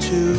too.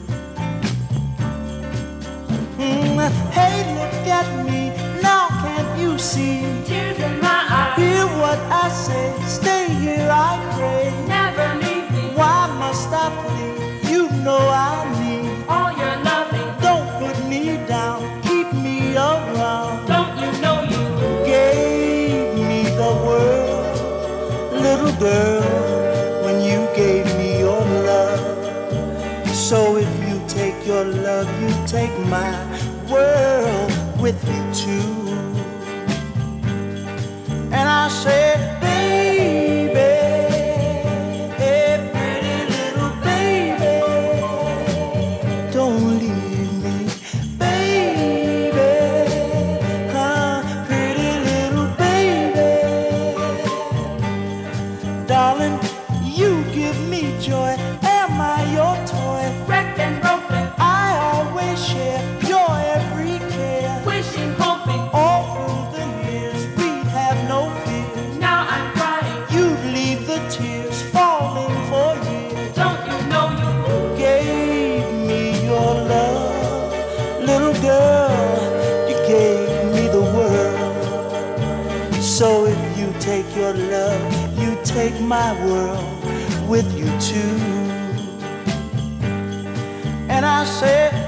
Hey, look at me, now can't you see? Tears in my eyes. Hear what I say, stay here I pray. Never leave me. Why must I plead? You know I need All your loving. Don't put me down, keep me around. Don't you know you Gave me the world, little girl, when you gave me your love. So if you take your love, you take my world with you too. And I said, baby, hey, pretty little baby, don't leave me, baby, pretty little baby. Darling, you give me joy, am I your toy? wrecked and broken. I always share your every care. Wishing, hoping. All through the years we'd have no fears. Now I'm crying. You'd leave the tears falling for years. Don't you know you Gave me your love, little girl, you gave me the world. So if you take your love, you take my world with you too. And I said,